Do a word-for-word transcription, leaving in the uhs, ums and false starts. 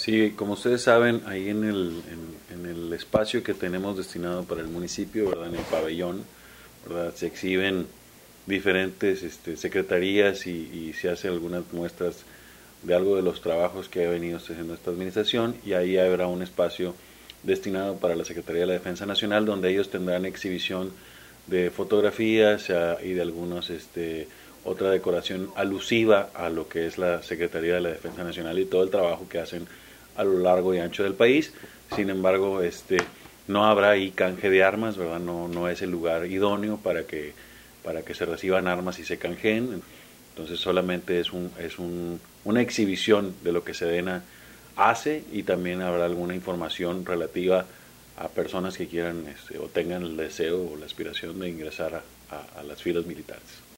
Sí, como ustedes saben, ahí en el, en, en el espacio que tenemos destinado para el municipio, ¿verdad? En el pabellón, ¿verdad? Se exhiben diferentes este, secretarías y, y se hacen algunas muestras de algo de los trabajos que ha venido haciendo esta administración, y ahí habrá un espacio destinado para la Secretaría de la Defensa Nacional, donde ellos tendrán exhibición de fotografías uh, y de algunos este, otra decoración alusiva a lo que es la Secretaría de la Defensa Nacional y todo el trabajo que hacen a lo largo y ancho del país. Sin embargo, este, no habrá ahí canje de armas, ¿verdad? No, no es el lugar idóneo para que, para que se reciban armas y se canjeen. Entonces solamente es, un, es un, una exhibición de lo que Sedena hace, y también habrá alguna información relativa a personas que quieran este, o tengan el deseo o la aspiración de ingresar a, a, a las filas militares.